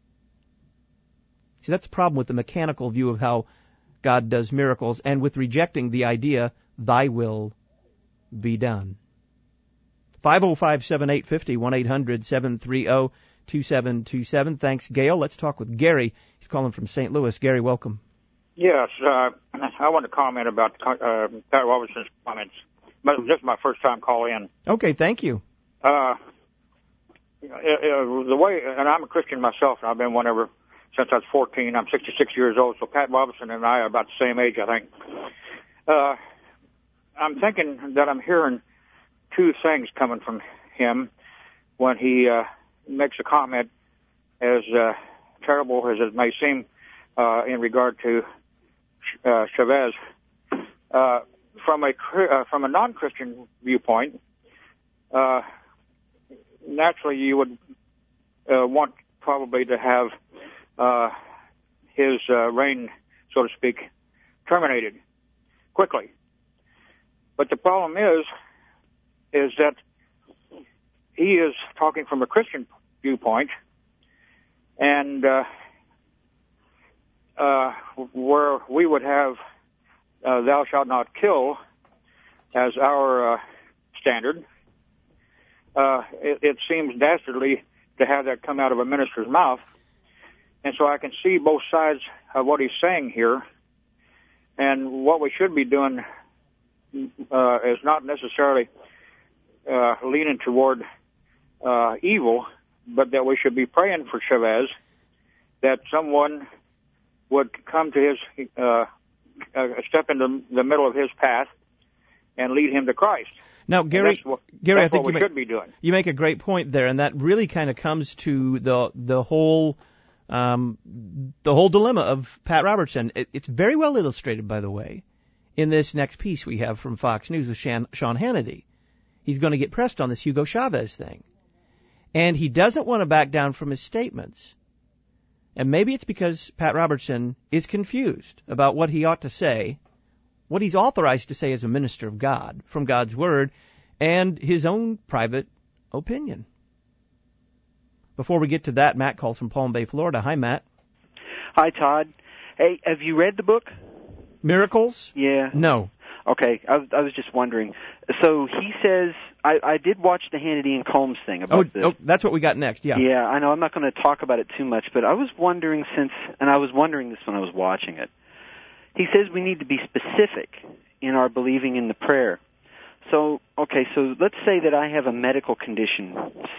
See, that's the problem with the mechanical view of how God does miracles and with rejecting the idea, thy will be done. five oh five, seven eight five oh, one eight hundred, seven three oh, two seven two seven. Thanks, Gail. Let's talk with Gary. He's calling from Saint Louis. Gary, welcome. Yes, uh, I want to comment about uh, Pat Robertson's comments. But this is my first time calling in. Okay, thank you. Uh, the way, and I'm a Christian myself, and I've been one ever since I was fourteen. I'm sixty-six years old, so Pat Robertson and I are about the same age, I think. Uh, I'm thinking that I'm hearing two things coming from him when he uh, makes a comment, as uh, terrible as it may seem, uh, in regard to uh, Chavez. Uh, from a uh, from a non-Christian viewpoint, uh, naturally you would uh, want probably to have uh, his uh, reign, so to speak, terminated quickly. But the problem is, is that he is talking from a Christian viewpoint, and uh, uh, where we would have uh, "Thou shalt not kill" as our uh, standard. Uh, it, it seems dastardly to have that come out of a minister's mouth. And so I can see both sides of what he's saying here. And what we should be doing uh, is not necessarily uh, leaning toward uh, evil, but that we should be praying for Chavez, that someone would come to his, uh, uh, step into the middle of his path and lead him to Christ. Now, Gary, that's what, Gary, that's I think what you we make, should be doing. You make a great point there, and that really kind of comes to the the whole um, the whole dilemma of Pat Robertson. It, it's very well illustrated, by the way, in this next piece we have from Fox News with Sean, Sean Hannity. He's going to get pressed on this Hugo Chavez thing, and he doesn't want to back down from his statements. And maybe it's because Pat Robertson is confused about what he ought to say, what he's authorized to say as a minister of God, from God's Word, and his own private opinion. Before we get to that, Matt calls from Palm Bay, Florida. Hi, Matt. Hi, Todd. Hey, have you read the book? Miracles? Yeah. No. Okay, I was, I was just wondering. So he says, I, I did watch the Hannity and Combs thing about oh, this. Oh, that's what we got next, yeah. Yeah, I know. I'm not going to talk about it too much, but I was wondering since, and I was wondering this when I was watching it. He says we need to be specific in our believing in the prayer. So, okay, so let's say that I have a medical condition,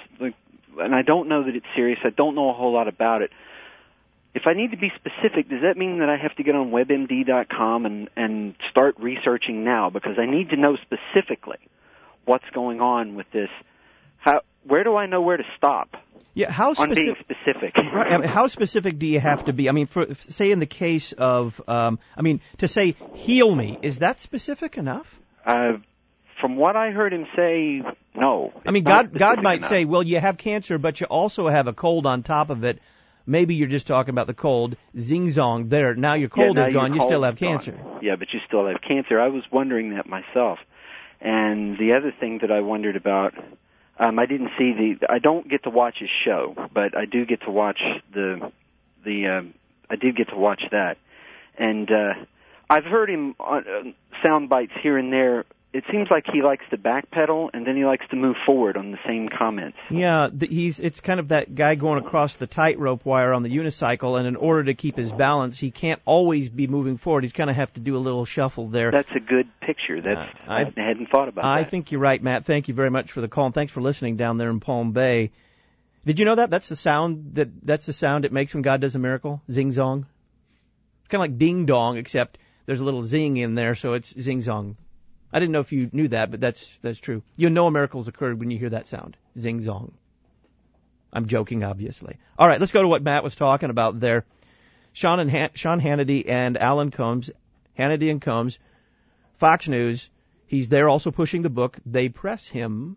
and I don't know that it's serious. I don't know a whole lot about it. If I need to be specific, does that mean that I have to get on web M D dot com and, and start researching now? Because I need to know specifically what's going on with this. How, where do I know where to stop? Yeah, how specific? On being specific. Right, I mean, how specific do you have to be? I mean, for say in the case of, um, I mean, to say heal me, is that specific enough? Uh, from what I heard him say, no. I mean, God, God might enough. say, well, you have cancer, but you also have a cold on top of it. Maybe you're just talking about the cold. Zing zong, there. Now your cold yeah, is gone. You still have gone. cancer. Yeah, but you still have cancer. I was wondering that myself. And the other thing that I wondered about, um, I didn't see the. I don't get to watch his show, but I do get to watch the the. Um, I did get to watch that, and uh, I've heard him on uh, sound bites here and there. It seems like he likes to backpedal, and then he likes to move forward on the same comments. Yeah, the, he's it's kind of that guy going across the tightrope wire on the unicycle, and in order to keep his balance, he can't always be moving forward. He's kind of have to do a little shuffle there. That's a good picture. That's uh, I, I hadn't thought about I that. I think you're right, Matt. Thank you very much for the call, and thanks for listening down there in Palm Bay. Did you know that? That's the sound that that's the sound it makes when God does a miracle? Zing zong. It's kind of like ding dong, except there's a little zing in there, so it's zing zong. I didn't know if you knew that, but that's that's true. You know a miracle's occurred when you hear that sound. Zing zong. I'm joking, obviously. All right, let's go to what Matt was talking about there. Sean and Han- Sean Hannity and Alan Combs, Hannity and Combs, Fox News. He's there also pushing the book. They press him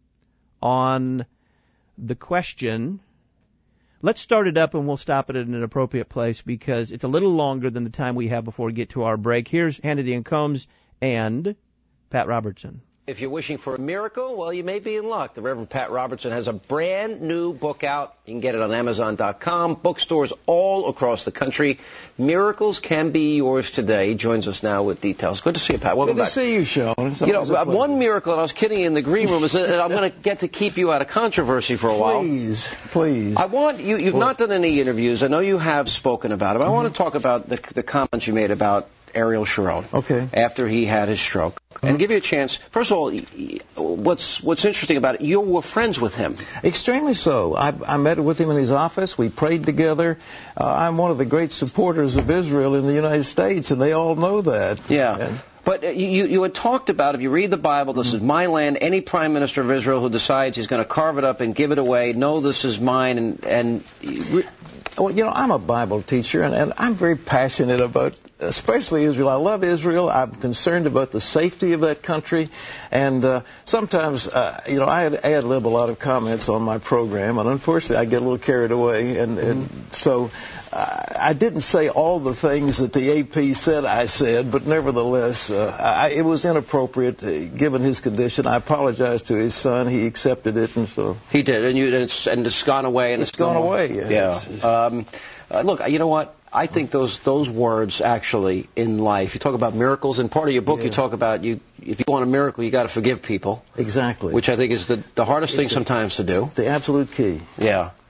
on the question. Let's start it up and we'll stop it at an appropriate place because it's a little longer than the time we have before we get to our break. Here's Hannity and Combs and Pat Robertson. If you're wishing for a miracle, well, you may be in luck. The Reverend Pat Robertson has a brand new book out. You can get it on Amazon dot com, bookstores all across the country. Miracles can be yours today. He joins us now with details. Good to see you, Pat. Welcome Good back. to see you, Sean. It's you know, one miracle, and I was kidding you in the green room, is that I'm going to get to keep you out of controversy for a while. Please, please. I want you. You've well, not done any interviews. I know you have spoken about it. But mm-hmm. I want to talk about the, the comments you made about Ariel Sharon. Okay. After he had his stroke. Mm-hmm. And give you a chance. First of all, what's what's interesting about it, you were friends with him. Extremely so. I, I met with him in his office. We prayed together. Uh, I'm one of the great supporters of Israel in the United States, and they all know that. Yeah. And, But you, you had talked about, if you read the Bible, this is my land. Any prime minister of Israel who decides he's going to carve it up and give it away, no, this is mine. And, and well, you know, I'm a Bible teacher, and, and I'm very passionate about, especially Israel. I love Israel. I'm concerned about the safety of that country. And uh, sometimes, uh, you know, I had ad-lib a lot of comments on my program, and unfortunately I get a little carried away. And, and so uh, I didn't say all the things that the A P said I said, but nevertheless, uh, I, it was inappropriate uh, given his condition. I apologized to his son. He accepted it, and so he did. And, you, and, it's, and it's gone away. And it's, it's gone away. Yeah. yeah. It's, it's, um, uh, look, you know what? I think those those words actually in life. You talk about miracles, and part of your book yeah. you talk about you. If you want a miracle, you got to forgive people. Exactly. Which I think is the the hardest it's thing the, sometimes to do. The absolute key. Yeah.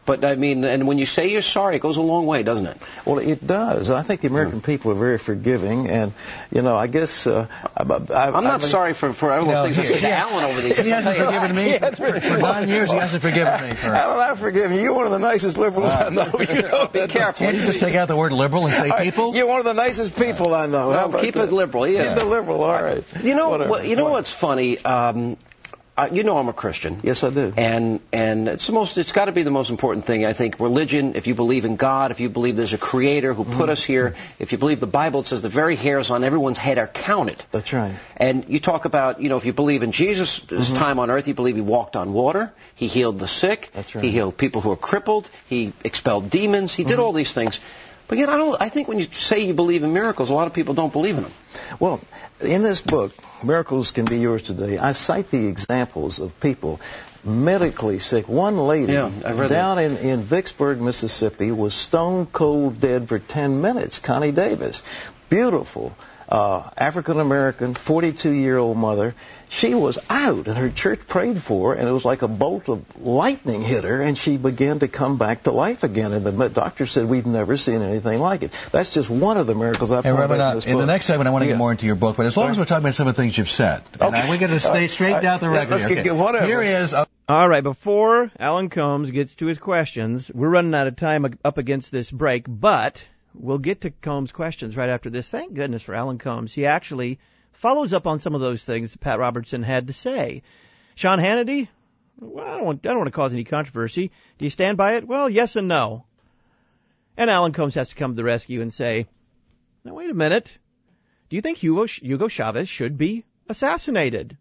But, I mean, and when you say you're sorry, it goes a long way, doesn't it? Well, it does. I think the American mm. people are very forgiving, and, you know, I guess... Uh, I, I, I'm not I, sorry for, for all the things I said to Alan over these. He hasn't forgiven me. For, for nine years, he hasn't forgiven me. For... Alan, I forgive you. You're one of the nicest liberals uh, I know. You know. Be careful. Can't you just take out the word liberal and say people? You're one of the nicest people I know. Well, keep that? it liberal, yeah. Keep the liberal, all right. You know, well, you know what's funny? Um, Uh, you know I'm a Christian. Yes, I do. And and it's the most. It's got to be the most important thing. I think religion. If you believe in God, if you believe there's a Creator who put mm-hmm. us here, if you believe the Bible, it says the very hairs on everyone's head are counted. That's right. And you talk about, you know, if you believe in Jesus' mm-hmm. time on earth, you believe he walked on water, he healed the sick, That's right. he healed people who are crippled, he expelled demons, he mm-hmm. did all these things. But yet, I don't. I think when you say you believe in miracles, a lot of people don't believe in them. Well, in this book, Miracles Can Be Yours Today, I cite the examples of people medically sick. One lady yeah, down in, in Vicksburg, Mississippi, was stone cold dead for ten minutes. Connie Davis, beautiful uh, African American, forty-two year old mother. She was out, and her church prayed for her, and it was like a bolt of lightning hit her, and she began to come back to life again. And the doctor said, we've never seen anything like it. That's just one of the miracles I've hey, found in this in book. the next segment, I want to yeah. get more into your book, but as long as we're talking about some of the things you've said, okay. and we're going to stay straight down the record. Let's okay. get, get whatever. Here he is. Uh, All right, before Alan Colmes gets to his questions, we're running out of time up against this break, but we'll get to Colmes' questions right after this. Thank goodness for Alan Colmes. He actually follows up on some of those things that Pat Robertson had to say. Sean Hannity, well, I don't want, I don't want to cause any controversy. Do you stand by it? Well, yes and no. And Alan Colmes has to come to the rescue and say, now wait a minute. Do you think Hugo, Hugo Chavez should be assassinated?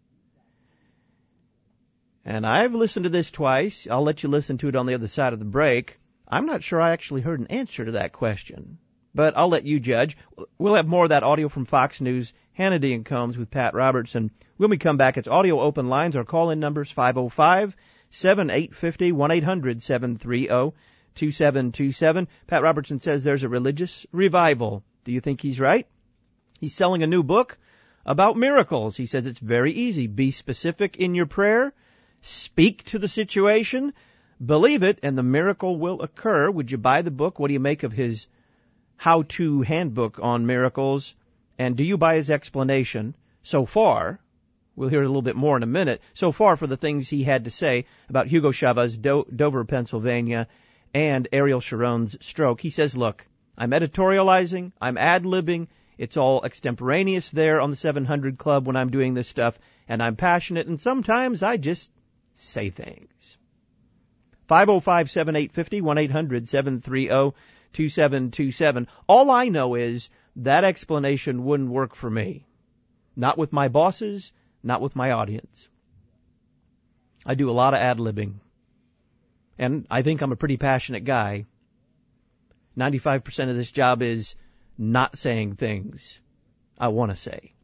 And I've listened to this twice. I'll let you listen to it on the other side of the break. I'm not sure I actually heard an answer to that question, but I'll let you judge. We'll have more of that audio from Fox News, Hannity and Colmes with Pat Robertson. When we come back, it's audio open lines. Our call-in number is five oh five, seven eight five oh, one eight hundred, seven three oh, two seven two seven. Pat Robertson says there's a religious revival. Do you think he's right? He's selling a new book about miracles. He says it's very easy. Be specific in your prayer. Speak to the situation. Believe it, and the miracle will occur. Would you buy the book? What do you make of his how-to handbook on miracles? And do you buy his explanation so far? We'll hear a little bit more in a minute. So far for the things he had to say about Hugo Chavez, Do- Dover, Pennsylvania, and Ariel Sharon's stroke. He says, look, I'm editorializing, I'm ad-libbing, it's all extemporaneous there on the seven hundred Club when I'm doing this stuff, and I'm passionate, and sometimes I just say things. five oh five, seven eight five oh, one eight hundred, seven three oh, two seven two seven. All I know is that explanation wouldn't work for me. Not with my bosses, not with my audience. I do a lot of ad-libbing. And I think I'm a pretty passionate guy. ninety-five percent of this job is not saying things I want to say.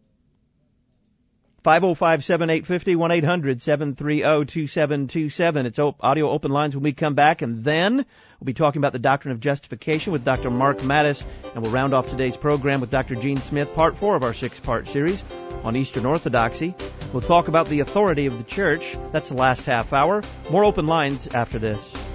five oh five, seven eight five oh, one eight hundred, seven three oh, two seven two seven. It's audio open lines when we come back, and then we'll be talking about the doctrine of justification with Doctor Mark Mattis, and we'll round off today's program with Doctor Gene Smith, part four of our six-part series on Eastern Orthodoxy. We'll talk about the authority of the church. That's the last half hour. More open lines after this.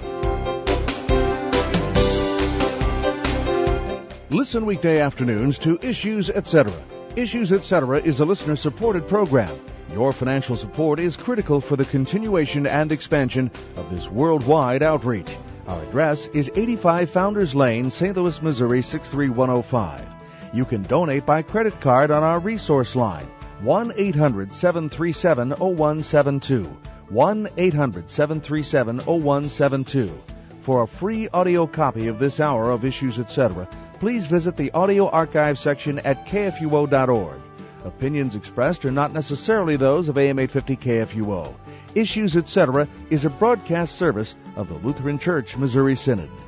Listen weekday afternoons to Issues, et cetera. Issues, et cetera is a listener-supported program. Your financial support is critical for the continuation and expansion of this worldwide outreach. Our address is eighty-five Founders Lane, Saint Louis, Missouri, six three one oh five. You can donate by credit card on our resource line, one eight hundred, seven three seven, oh one seven two, one eight hundred, seven three seven, oh one seven two. For a free audio copy of this hour of Issues, et cetera, please visit the audio archive section at K F U O dot org. Opinions expressed are not necessarily those of A M eight fifty K F U O. Issues, et cetera is a broadcast service of the Lutheran Church Missouri Synod.